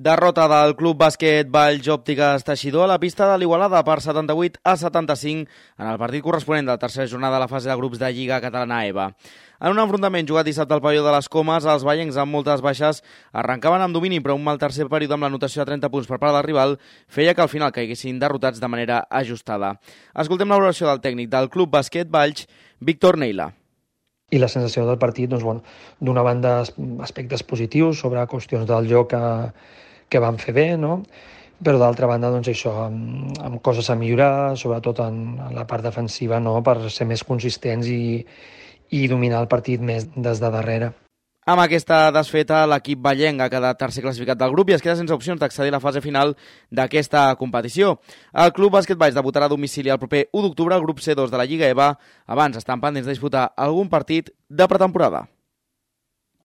Derrota del Club Bàsquet Valls Òptiques Teixidor a la pista de l'Igualada per 78-75 en el partit corresponent de la tercera jornada de la fase de grups de Lliga Catalana EVA. En un enfrontament jugat dissabte al pavelló de les Comes, els vallencs amb moltes baixes arrencaven amb domini, però un mal tercer període amb la notació de 30 punts per part del rival feia que al final caiguessin derrotats de manera ajustada. Escoltem la valoració del tècnic del Club Bàsquet Valls, Víctor Neila. I la sensació del partit, d'una banda, aspectes positius sobre qüestions del joc que van fer bé, no? Però d'altra banda, això, amb coses a millorar, sobretot en la part defensiva, no? Per ser més consistents i dominar el partit més des de darrere. Amb aquesta desfeta, l'equip vallenc ha quedat tercer classificat del grup i es queda sense opcions d'accedir a la fase final d'aquesta competició. El Club Bàsquet Valls debutarà a domicili el proper 1 d'octubre al grup C2 de la Lliga EVA. Abans estan pendents de disputar algun partit de pretemporada.